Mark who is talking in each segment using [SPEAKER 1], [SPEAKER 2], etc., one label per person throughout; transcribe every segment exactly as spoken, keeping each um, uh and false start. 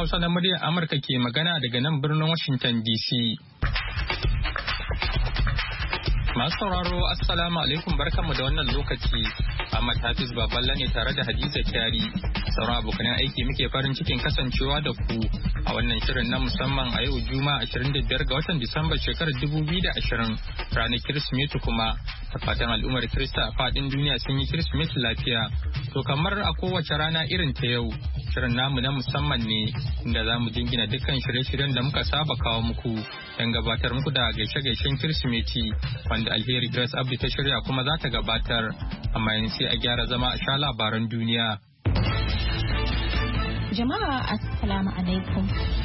[SPEAKER 1] Hausa na muryar Amurka ke magana daga nan birnin Washington D C. Masu sauraro Assalamu alaikum barkanmu da wannan lokaci. Ahmad Hafiz Baballa ne tare da Hadiza Kyari. Sauran abokan aiki muke farin cikin kasancewa da ku a wannan shirin na musamman a yau Juma'a ashirin da biyar ga watan Disamba shekarar dubu biyu da ashirin ranar Kirsimeti kuma da fatan al'ummar Kirista a faɗin duniya sun yi Kirsimeti lafiya. To kamar a kowace rana irin ta yau shirin namu na musamman ne inda za mu jingina dukkan shirye-shiryen da muka saba kawo muku don gabatar muku da gaishe-gaishen Kirsimeti wanda Alheri Grace Abdi ta shirya kuma za ta gabatar amma yanzu sai a gyara zama a sha labaran duniya.
[SPEAKER 2] Jama'a Assalamu alaikum.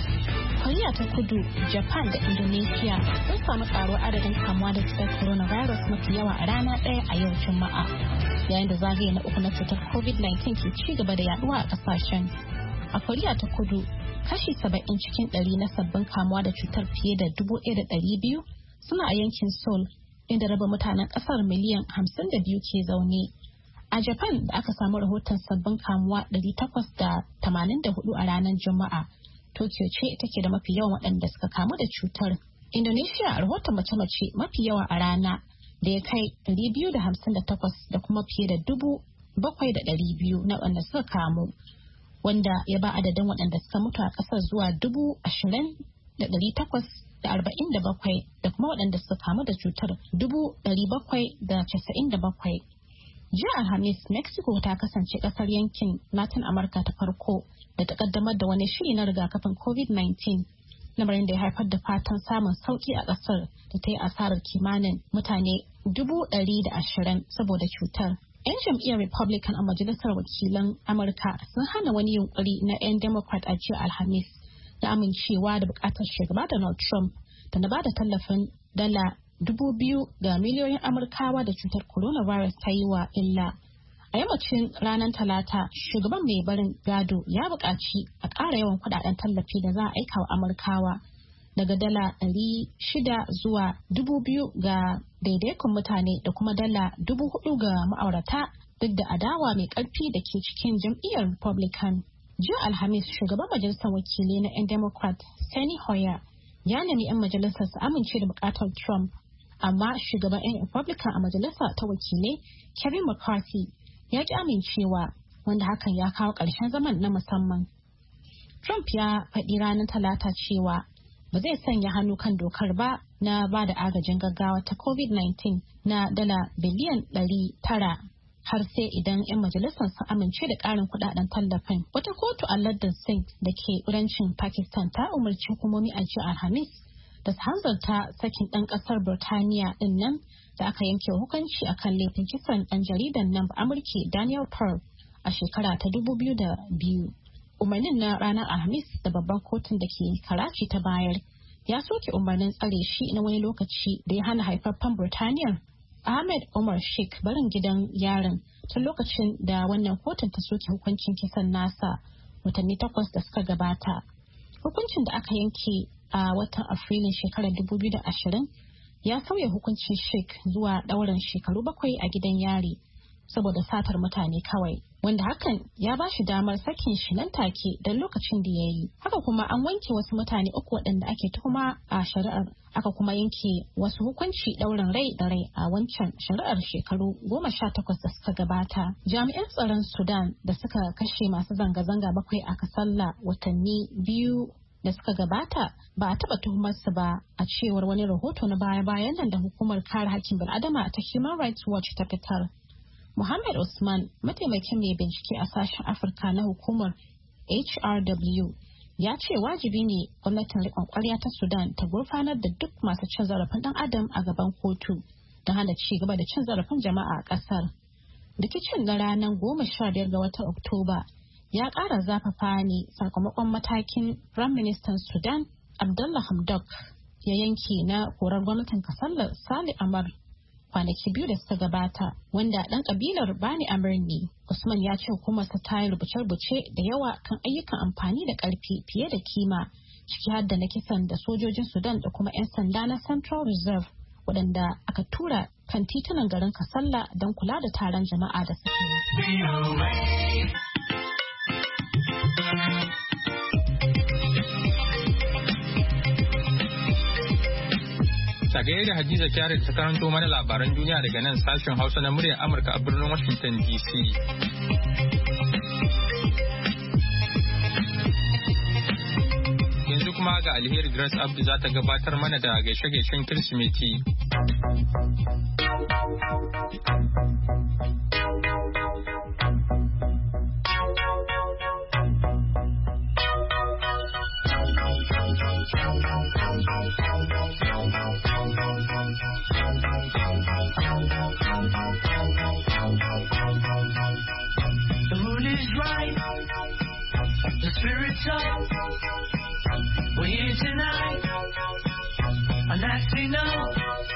[SPEAKER 2] Koriya ta Kudu, Japan da Indonesia sun samu karuwar adadin kamuwa da cutar coronavirus mafi yawa a rana ɗaya a yau Juma'a, yayin da zagaye na uku na cutar covid nineteen ke ci gaba da yaduwa a kasashen. A Koriya ta Kudu, kashi saba'in cikin ɗari na sabbin kamuwa da cutar fiye da dubu ɗaya da ɗari biyu suna a yankin Seoul, inda raba mutanen ƙasar miliyan hamsin da biyu ke zaune. A Japan da aka samu rahoton sabbin kamuwa ɗari takwas da tamanin da hudu a ranar Juma'a. Tokyo ce take da mafi yawan waɗanda suka kamu da cutar. Indonesia rahoton mace-mace mafi yawa a rana da ya kai ɗari biyu da hamsin da takwas da kuma fiye da dubu bakwai da ɗari biyu na waɗanda suka kamu, wanda ya ba adadin waɗanda suka mutu a ƙasar zuwa dubu ashirin da ɗari takwas da arba'in da bakwai da kuma waɗanda suka kamu da cutar dubu ɗari bakwai da casa'in da bakwai. Jiya Alhamis, Mexico ta kasance kasar yankin Latin Amurka ta farko da ta kaddamar da wani shiri na rigakafin covid nineteen, lamarin da ya haifar da fatan samun sauki a kasar da ta yi asarar kimanin mutane dubu ɗari da ashirin saboda cutar. 'Yan jam'iyyar Republican a Majalisar Wakilan Amurka sun hana wani yunkuri na 'yan Democrat a jiya Alhamis da amincewa da bukatar shugaba Donald Trump da na ba da tallafin dala dubu biyu ga miliyoyin Amurkawa da cutar coronavirus ta yi wa illa. A yammacin ranar Talata, shugaban mai barin gado ya buƙaci a ƙara yawan kuɗaɗen tallafi da za a aika wa Amurkawa daga dala ɗari shida zuwa dubu biyu ga daidaikun mutane da kuma dala dubu hudu ga ma'aurata duk da adawa mai ƙarfi da ke cikin jam'iyyar Republican. Jiya Alhamis, shugaban majalisar wakilai na 'yan Democrat, Steny Hoyer, ya nemi 'yan majalisar su amince da buƙatar Trump. Amma shugaban 'yan Republican a majalisa ta wakilai Kevin McCarthy ya ki amincewa, wanda hakan ya kawo ƙarshen zaman na musamman. Trump ya faɗi ranar Talata cewa ba zai sanya hannu kan dokar ba na ba da agajin gaggawa ta covid nineteen na dala biliyan ɗari tara har sai idan 'yan majalisar sun amince da ƙarin kuɗaɗen tallafin. Wata kotu a lardin Sindh da ke kudancin Pakistan ta umarci hukumomi a jiya Alhamis da su hanzarta sakin ɗan ƙasar Birtaniya ɗin nan da aka yanke hukunci a kan laifin kisan ɗan jaridan nan Amurki Daniel Pearl a shekara ta dubu biyu da biyu. Umarnin na ranar Alhamis da babban kotun da ke Karachi ta bayar ya soke umarnin tsare shi na wani lokaci da ya hana haifaffen Birtaniyar Ahmed Omar Sheikh barin gidan yarin tun lokacin da wannan kotun ta soke hukuncin kisan nasa watanni takwas da suka gabata. Hukuncin da aka yanke a watan Afrilun shekarar dubu biyu da ashirin ya sauya hukuncin Sheikh zuwa ɗaurin shekaru bakwai a gidan yari saboda satar mutane kawai, wanda hakan ya ba shi damar sakin shi nan take don lokacin da ya yi. Haka kuma an wanke wasu mutane uku waɗanda ake tuhuma a shari'ar, aka kuma yanke wasu hukunci ɗaurin rai da rai a wancan shari'ar shekaru goma sha takwas da suka gabata. Jami'an tsaron Sudan da suka kashe masu zanga-zanga bakwai a Kasalla watanni biyu da suka gabata ba a taɓa tuhumarsu ba, a cewar wani rahoto na baya-bayan nan da hukumar kare hakkin bil'adama ta Human Rights Watch ta fitar. Muhammad Usman, mataimakin mai bincike a sashen Afirka na hukumar H R W, ya ce wajibi ne gwamnatin riƙon ƙwarya ta Sudan ta gurfanar da duk masu cin zarafin ɗan adam a gaban kotu don hana ci gaba da cin zarafin jama'a a ƙasar. Rikicin na ranar goma sha biyar ga watan Oktoba ya ƙara zafafa ne sakamakon matakin Firaministan Sudan Abdullah Hamdok ya yanke na korar gwamnatin kasar Sali Amar kwanaki biyu da suka gabata, wanda ɗan ƙabilar Bani Amir ne. Usman ya ce hukumarsa ta yi rubuce-rubuce da yawa kan ayyukan amfani da ƙarfi fiye da kima, ciki har da na kisan da sojojin Sudan da kuma 'yan sanda na Central Reserve waɗanda aka tura kan titunan garin Kasalla don kula da taron jama'a da suke yi.
[SPEAKER 1] Sagaye da Hadiza Kyari ta karanto mana labaran duniya daga nan sashen Hausa na muryar Amurka a birnin Washington D C. Yanzu kuma ga Alheri Grace Abdu za ta gabatar mana da gaishe-gaishen Kirsimeti.
[SPEAKER 3] The spirit's up, we're here tonight, and that's enough.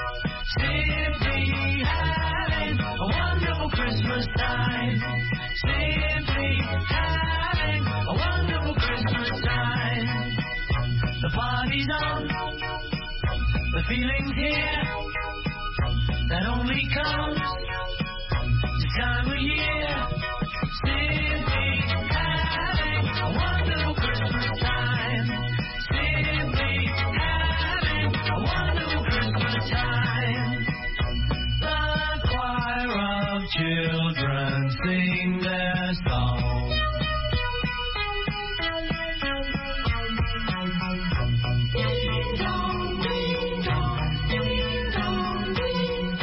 [SPEAKER 3] Simply having a wonderful Christmas time. Simply having a wonderful Christmas time. The party's on, the feeling's here, that only comes this time of year. Simply having a wonderful Christmas time. Simply having a wonderful Christmas time. The choir of children sing their song. Ding dong, ding dong, ding dong, ding.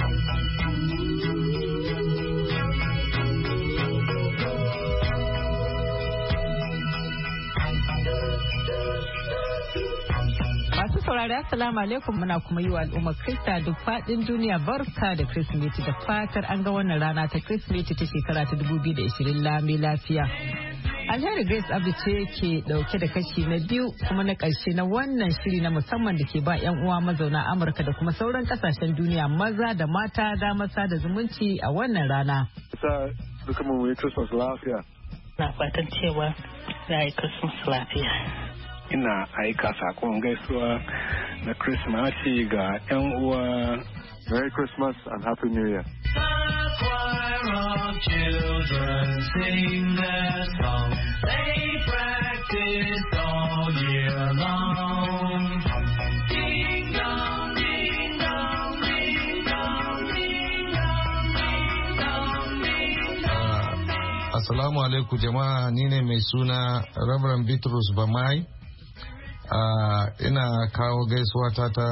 [SPEAKER 4] Masu saurari assalamu alaikum, muna kuma yi wa al'ummar Krista duk faɗin duniya barka da Kirsimeti, da fatar an ga wannan rana ta Kirsimeti ta shekara ta dubu biyu da ashirin lami lafiya. Alheri Grace Abdu ce ke dauke da kashi na biyu kuma na ƙarshe na wannan shiri na musamman da ke ba 'yan uwa mazauna Amurka da kuma sauran kasashen duniya maza da mata damar sada zumunci a wannan rana.
[SPEAKER 5] Sa duka mu yi Christmas lafiya.
[SPEAKER 6] Na fatan cewa za a yi Christmas lafiya.
[SPEAKER 5] Ina aika sakon gaisuwa na Christmas ga 'yan uwa. Merry Christmas and Happy New Year.
[SPEAKER 3] The choir of children sing their song. They practice all year long. Ding dong, ding dong, ding dong, ding dong, ding dong, ding dong.
[SPEAKER 7] Assalamu alaikum jama'a, ni ne mai suna Reverend Bitrus Bamai. Uh, ina kawo gaisuwa ta ta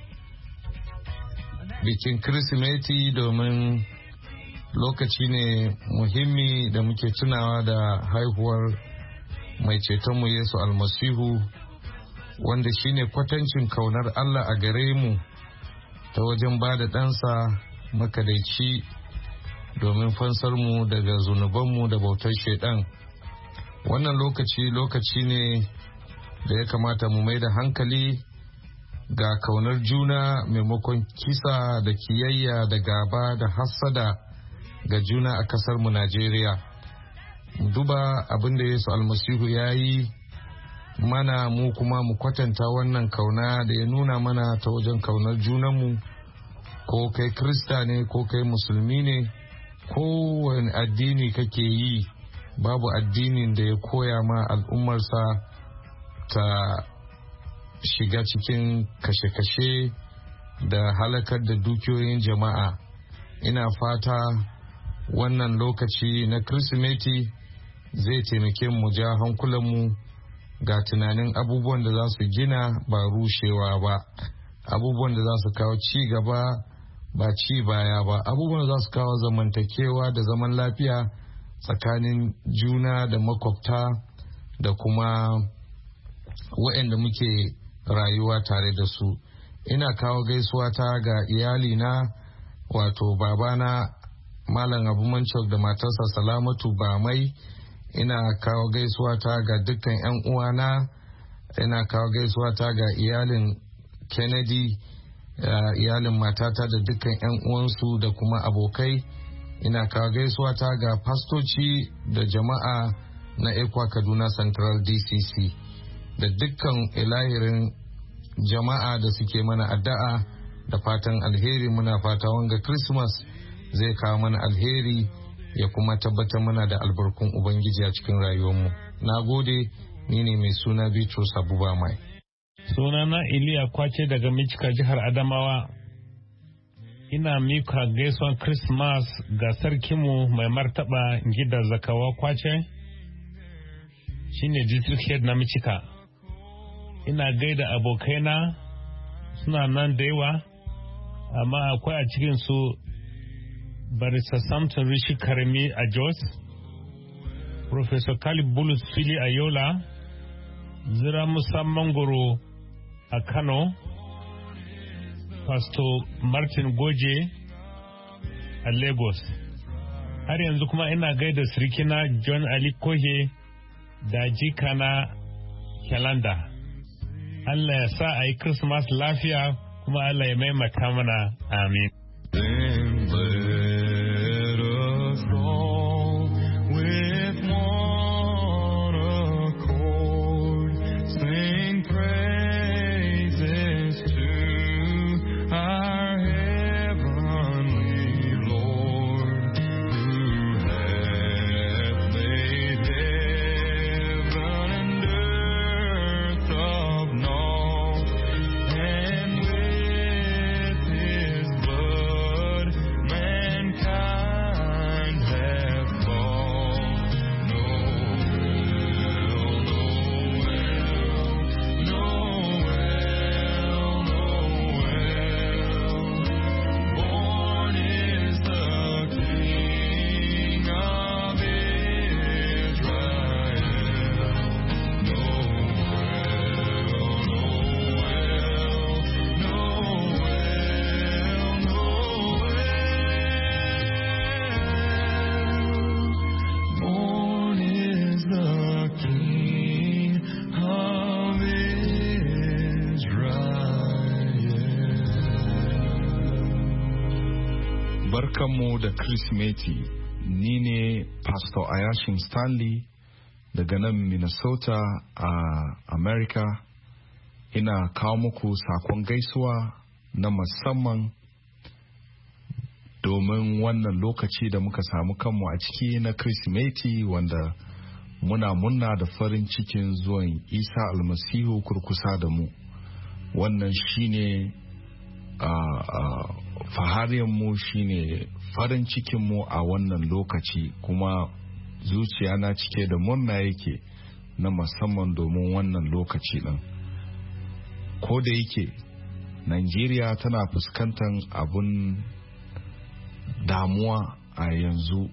[SPEAKER 7] bikin Kirsimeti domin lokaci ne muhimmi da muke tunawa da haihuwar mai cetonmu Yesu Almasihu, wanda shine kwatancin kaunar Allah a gare mu ta wajen ba da ɗansa makadaici domin fansarmu daga zunubanmu da bautar shaidan. Wannan lokaci lokaci ne da ya kamata mu mai da hankali ga kaunar juna maimakon kisa da kiyayya da gaba da hassada ga juna a kasar mu Najeriya. Duba abin da Yesu Almasihu ya yi mana, mu kuma mu kwatanta wannan kauna da ya nuna mana ta wajen kaunar junanmu, ko kai Krista ne ko kai musulmi ne, kowane addini kake yi, babu addinin da ya koya ma al'ummarsa ta shiga cikin kashe-kashe da halakar da dukiyoyin jama'a. Ina fata wannan lokaci na Kirsimeti zai taimake mu ja hankulanmu ga tunanin abubuwan da za su gina ba rushewa ba, abubuwan da za su kawo ci gaba ba ci baya ba, abubuwan da za su kawo zamantakewa da zaman lafiya tsakanin juna da makwabta da kuma waɗanda muke rayuwa tare da su. Ina kawo gaisuwa ta ga iyalina, wato babana Malam Abu Mancok da matarsa Salamatu Bamai. Ina kawo gaisuwa ta ga dukkan 'yan uwana. Ina kawo gaisuwa ta ga iyalin Kennedy, uh, iyalin matata da dukkan 'yan uwansu da kuma abokai. Ina kawo gaisuwa ta ga fastoci da jama'a na Ekwa Kaduna Central D C C da dukkan ilahirin jama'a da suke mana addu'a da fatan alheri. Muna fata wanga Christmas zai kawo mana alheri ya kuma tabbatar mana da albarkun Ubangiji a cikin rayuwarmu. Na gode, ni ne mai suna Bitrus Abubamai.
[SPEAKER 8] Sunana Iliya Kwace daga Michika jihar Adamawa. Ina mika gaisuwan Christmas ga sarkinmu mai martaba Gida Zakawa Kwace, shine district head na Michika. Ina gaida abokaina suna nan da yawa, amma akwai a cikin su Barista Samson Rishi Karami a Jos, Professor Kalib Bulus Fili a Yola, Zira Musa Mangoro a Kano, Pastor Martin Goje a Lagos. Har yanzu kuma ina gaida sirikina John Ali Kohe da jikana Kyalanda. Allah ya sa a yi Christmas lafiya kuma Allah ya maimaka mana. Amin.
[SPEAKER 7] Barkanmu da Kirsimeti, ni ne Pastor Ayashim Stanley daga nan Minnesota a America. Ina kawo muku sakon gaisuwa na musamman domin wannan lokaci da muka samu kanmu a ciki na Kirsimeti, wanda muna munna da farin cikin zuwan Isa almasihu kurkusa da mu. Wannan shine uh, uh, faharinmu, shine farin cikinmu a wannan lokaci, kuma zuciya na cike da murna yake na musamman domin wannan lokaci ɗin. Ko da yake Najeriya tana fuskantar abun damuwa a yanzu,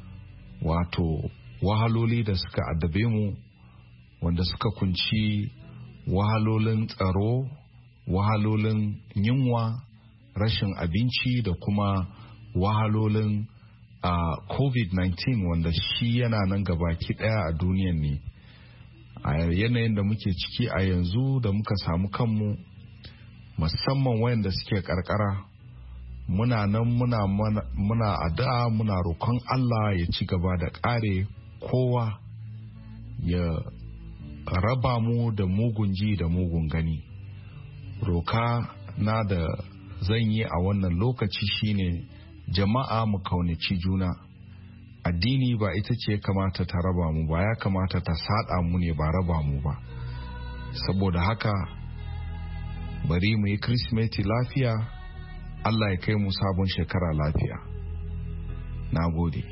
[SPEAKER 7] wato wahaloli da suka addabe mu, wanda suka kunci wahalolin tsaro, wahalolin yunwa, rashin abinci da kuma wahalolin uh, covid nineteen, wanda shi yana nan gabaki daya a duniyan ne. A yanayin da muke ciki a yanzu da muka samu kanmu, musamman wayanda suke karkara, muna nan muna muna addu'a, muna roƙon Allah ya ci gaba da kare kowa, ya raba mu da mugun ji da mugun gani. Roka na da zan yi a wannan lokaci shine jama'a mu kaunaci juna. Addini ba ita ce kamata ta raba mu ba, ya kamata ta sada mu ne, ba raba mu ba. Saboda haka bari mu yi Kirsimeti lafiya, Allah ya kai mu sabon shekara lafiya. Na gode.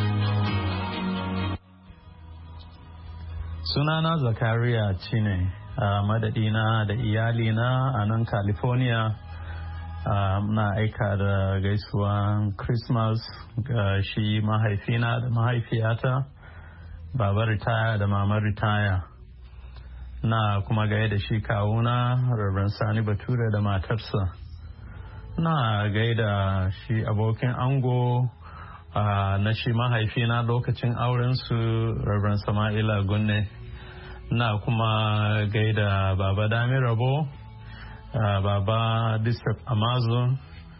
[SPEAKER 9] Sunana Zakariya Chine madadina da iyalina a nan California. Na aika da gaisuwan Christmas ga shi mahaifina da mahaifiyata, baba ritaya da mama ritaya. Na kuma gaida shi kawuna Reverend Sani Bature da matarsa. Na gaida shi abokin ango na shi mahaifina lokacin aurensu Reverend Sama'ila Gunne. Na kuma gaida baba Dami Rabo, Uh, Baba District Amazon.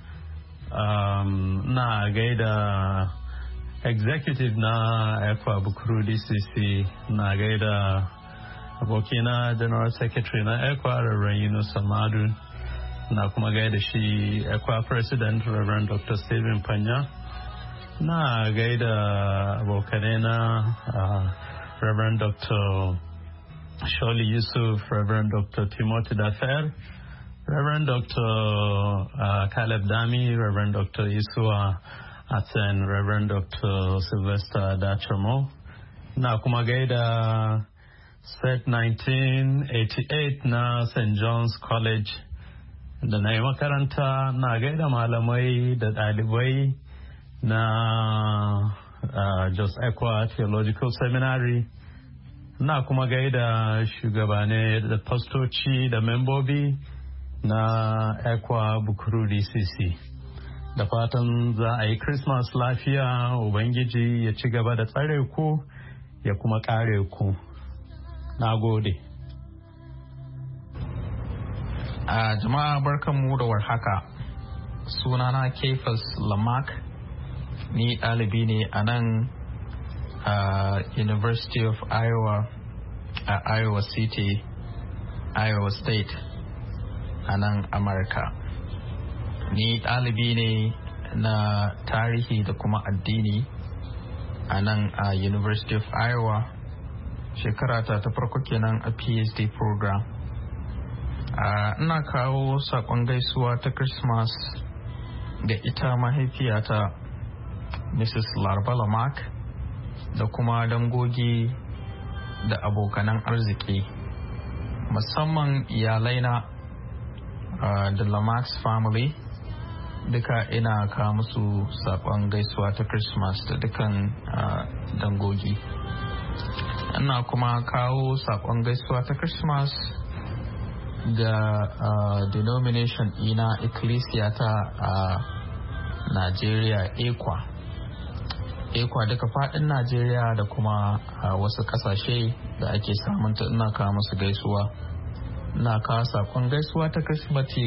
[SPEAKER 9] Um, na gaida executive na ECWA Bukuru D C C. Na gaida abokina General Secretary na ECWA Reverend Yunus Amadu. Na kuma gaida shi ECWA President Reverend Doctor Stephen Panya. Na gaida abokanai na uh, Reverend Doctor Shirley Yusuf, Reverend Doctor Timothy Dafer, Reverend Doctor Uh, Caleb Dami, Reverend Doctor Isua Atsen, Reverend Doctor Sylvester Dachamo. Na kuma gaida set nineteen eighty-eight na Saint John's College da na yi makaranta. Na gaida malamai da ɗalibai na uh, Jos Ekwa Theological Seminary. Na kuma gaida shugabane da pastoci da membobi na Ekwa Bukuru D C C. Da fatan za a yi Christmas lafiya, Ubangiji ya ci gaba da tsare ku ya kuma kare ku. Na gode.
[SPEAKER 10] A jama'a barkanmu da warhaka. Sunana Kefas Lamak. Ni ɗalibi ne a nan a University of Iowa a Iowa City, Iowa State. A nan Amurka. Ni ɗalibi ne na tarihi da kuma addini a nan a University of Iowa. Shekarata ta farko kenan a PhD program. Ina kawo saƙon gaisuwa ta Christmas ga ita mahaifiyata Missus Larba Lamak da kuma dangogi da abokanan arziki, musamman iyalaina Uh, the Lamax family. Duka ina kawo musu saƙon gaisuwa ta Christmas da dukan uh, dangogi. Ina kuma kawo saƙon gaisuwa ta Christmas ga uh, denomination ina Ecclesia ta a uh, Nigeria, Ekwa. Ekwa duka faɗin Nigeria da kuma uh, wasu ƙasashe da ake samunta. Ina kawo musu gaisuwa. Na kawo sakon gaisuwa ta Kirsimati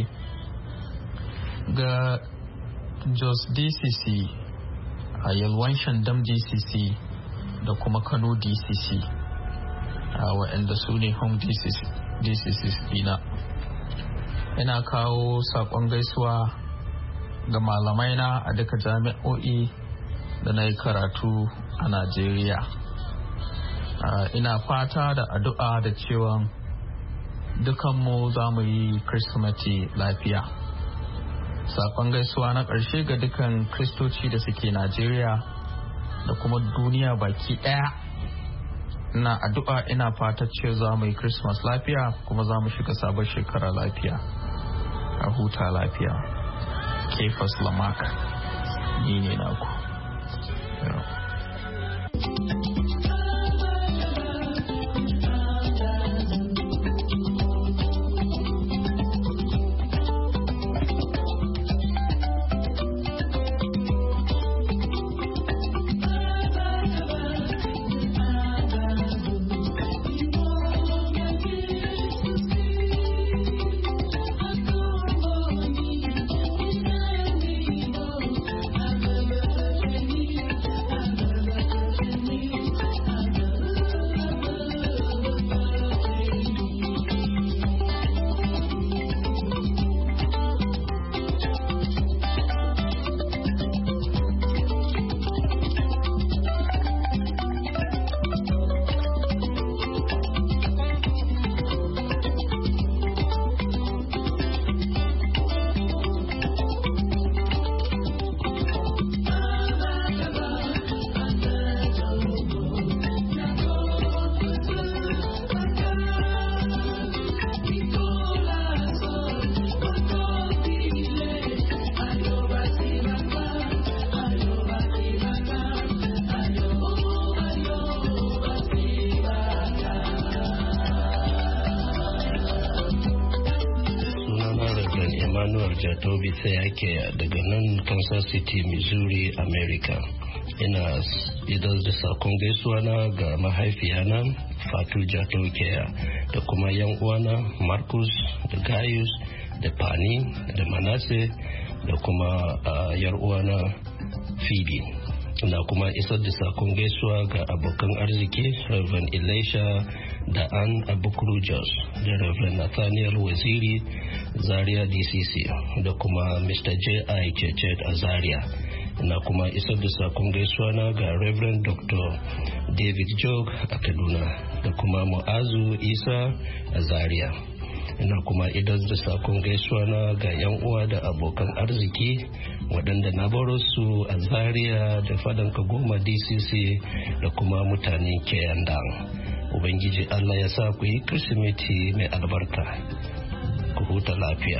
[SPEAKER 10] ga Jos D C C, a Yalwan Shandam D C C da kuma Kano D C C, a waɗanda su ne home D C C dina. Ina kawo sakon gaisuwa ga malamaina a duka jami'o'i da na yi karatu a Najeriya. Ina fata da addu'a da cewa dukanmu za mu yi Kirsimeti lafiya. Sakon gaisuwa na ƙarshe ga dukan Kristoci da suke Najeriya da kuma duniya baki ɗaya. Ina addu'a ina fata cewa za mu yi Christmas lafiya kuma za mu shiga sabon shekara lafiya. A huta lafiya. Kefas Lamak, ni ne naku.
[SPEAKER 3] Me
[SPEAKER 11] Jatobi Sayake daga nan Kansas City, Missouri, America. Ina idan da sakon gaisuwa na ga mahaifiyana Fatu Jatokea da kuma yan uwana Marcus da Gaius da Pani da Manasse da kuma uh, yar uwana Phoebe. Na kuma isar da sakon gaisuwa ga abokan arziki Reverend Elisha da Ann Abukuru Jos da Reverend Nathaniel Waziri Zaria D C C da kuma Mister J I Chechet a Zaria. Na kuma isar da sakon gaisuwa na ga Reverend Doctor David Jog a Kaduna da kuma Mu'azu Isa a Zaria. Ina kuma idar da sakon gaisuwa na ga yan uwa da abokan arziki waɗanda na baro su a Zaria da fadan Kagoma D C C da kuma mutanen Keyandan. Ubangiji Allah ya sa ku yi Kirsimeti mai albarka. Ku huta lafiya.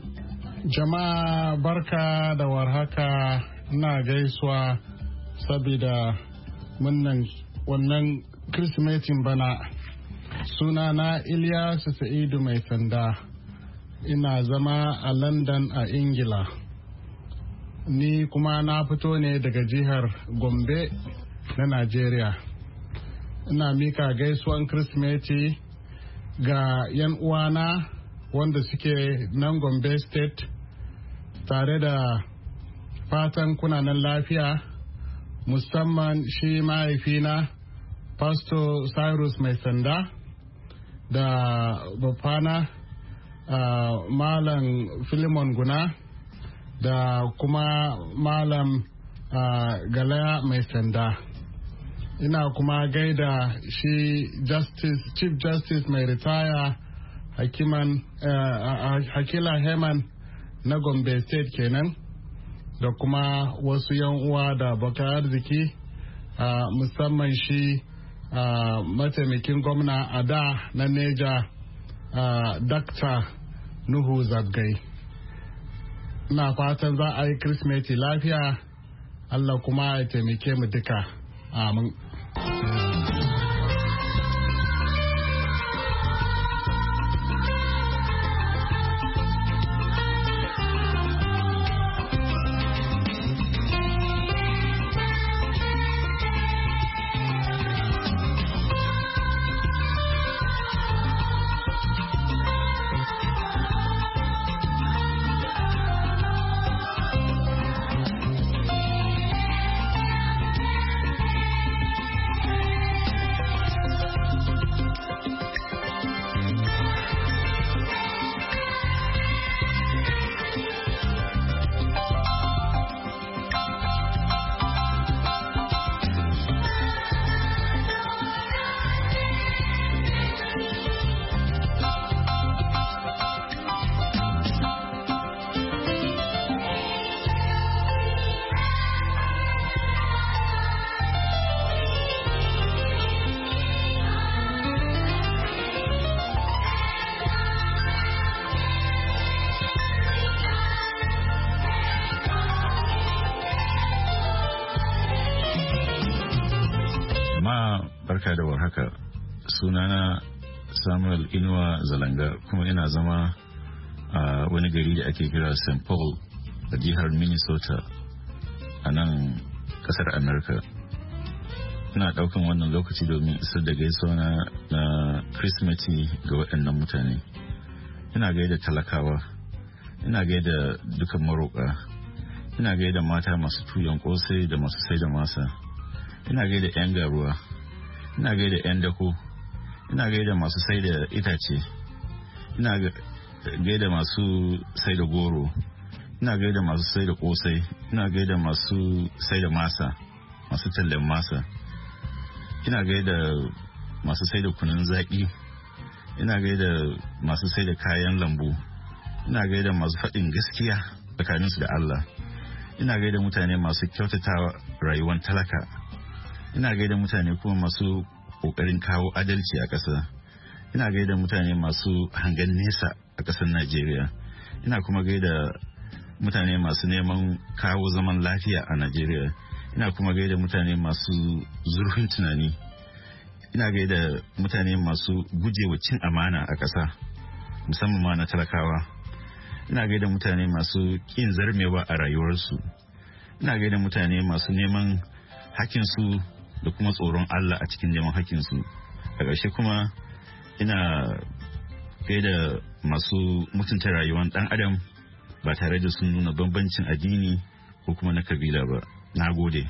[SPEAKER 12] Jama'a barka da warhaka, ina gaisuwa saboda munnan wannan Kirsimetin bana. Suna na Ilyasu Sa'idu mai sanda, ina zama a London a Ingila. Ni kuma na fito ne daga jihar Gombe na Najeriya. Ina mika gaisuwan Kirsimeti ga 'yan uwana wanda suke nan Gombe State, tare da fatan kunanan lafiya, musamman shi mahaifina Pastor Cyrus mai sanda da bafana uh, Malam Philemon Guna da kuma Malam uh, Galaya mai sanda. Ina kuma gaida shi Justice, Chief Justice mai ritaya Hakiman, uh, Hakila Heman na Gombe State kenan, da kuma wasu yan uwa da baka arziki, uh, musamman shi Uh, mataimakin gwamna a da na Neja, uh, Dakta Nuhu Zabgai. Ina fatan za a yi Kirsimeti lafiya, Allah kuma ya taimake mu duka. Amin.
[SPEAKER 13] Barka da warhaka. Sunana Samuel Inuwa Zalanga, kuma ina zama a wani gari da ake kira Saint Paul a jihar Minnesota a nan kasar Amurka. Ina daukan wannan lokaci domin isar da gaisuwa na, na Kirsimeti ga waɗannan mutane. Ina gaida talakawa, ina gaida dukan maroƙa, ina gaida mata masu tuyon kosai da masu sai da masa, ina gaida 'yan garuwa, ina gaida 'yan dako, ina gaida masu sai da itace, ina gaida masu sai da goro, ina gaida masu sai da kosai, ina gaida masu sai da masa, masu tallen masa, ina gaida masu sai da kunun zaki, ina gaida masu sai da kayan lambu, ina gaida masu faɗin gaskiya tsakaninsu da Allah, ina gaida mutane masu kyautata rayuwar talaka, ina gaida mutane kuma masu kokarin kawo adalci a ƙasa, ina gaida mutane masu hangen nesa a ƙasar Najeriya, ina kuma gaida mutane masu neman kawo zaman lafiya a Najeriya, ina kuma gaida mutane masu zurfin tunani, ina gaida mutane masu gujewa cin amana a ƙasa, musamman ma na talakawa, ina gaida mutane masu kin zarmewa a rayuwarsu, ina gaida mutane masu neman hakinsu da kuma tsoron Allah a cikin neman hakinsu. A ƙarshe kuma ina gaida masu mutunta rayuwar ɗan adam ba tare da sun nuna bambancin addini ko kuma na kabila ba. Na gode.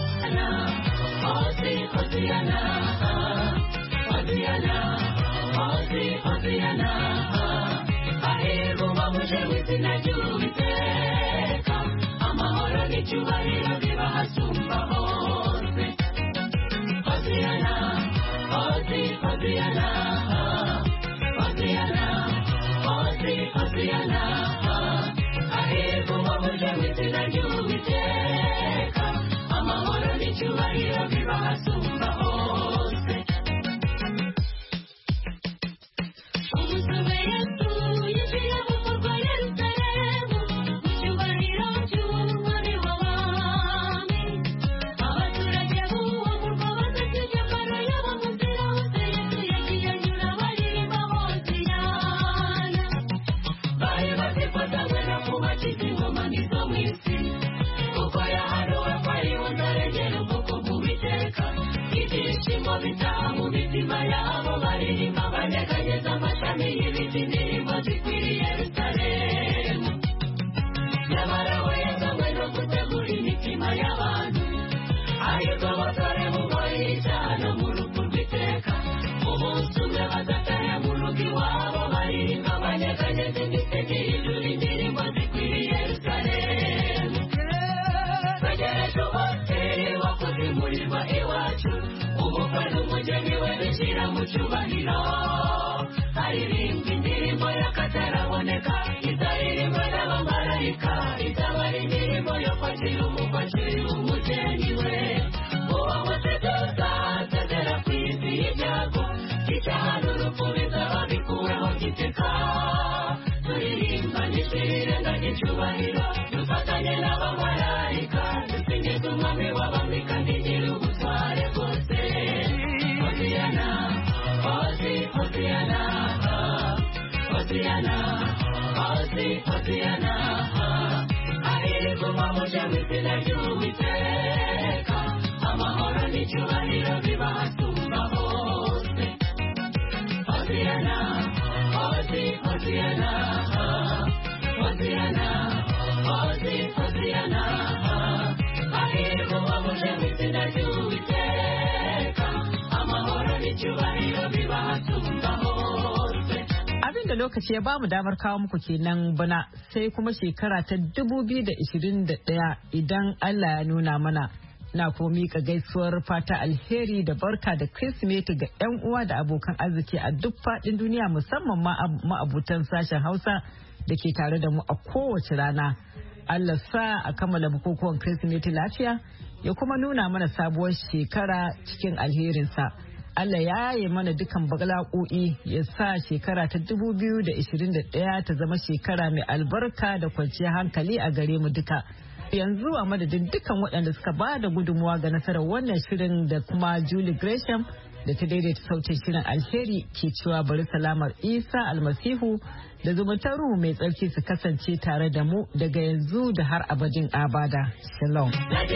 [SPEAKER 4] Da lokaci ya bamu damar kawo muku kenan bana sai kuma shekara ta dubu biyu da ishirin da ɗaya idan Allah ya nuna mana. Na kuma mika gaisuwar fata alheri da barka da Kirsimeti ga 'yan uwa da abokan arziki a duk faɗin duniya, musamman ma ma'abutan sashen Hausa da ke tare da mu a kowace rana. Allah sa a kammala bukukuwan Kirsimeti lafiya ya kuma nuna mana sabuwar shekara cikin alherinsa. Allah ya yi mana dukan bagalaƙo'i ya sa shekara ta dubu biyu da ishirin da ɗaya ta zama shekara mai albarka da kwanciyar hankali a gare mu duka. Yanzu a madadin dukan waɗanda suka ba da gudunmuwa ga nasarar wannan shirin da kuma Julie Gresham da ta daidaita sautin shirin alheri ke cewa bari salamar Isa almasihu da zumuntar ruhu mai tsarki su kasance tare da mu daga yanzu da har abadin abada. Shalom.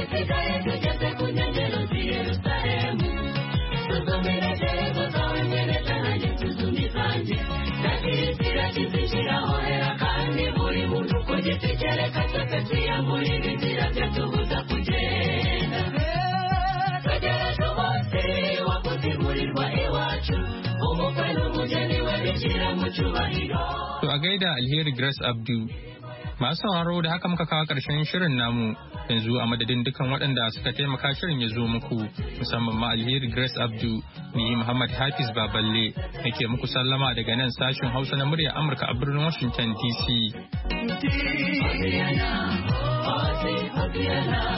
[SPEAKER 1] To a gaida Alheri Grace Abdu. Masu sauraro da haka muka kawo ƙarshen shirin namu, yanzu a madadin dukan waɗanda suka taimaka shirin ya zo muku, musamman ma Alheri Grace Abdu, ni Muhammad Hafiz Baballe nake muku sallama daga nan sashen Hausa na murya Amurka a birnin Washington D C.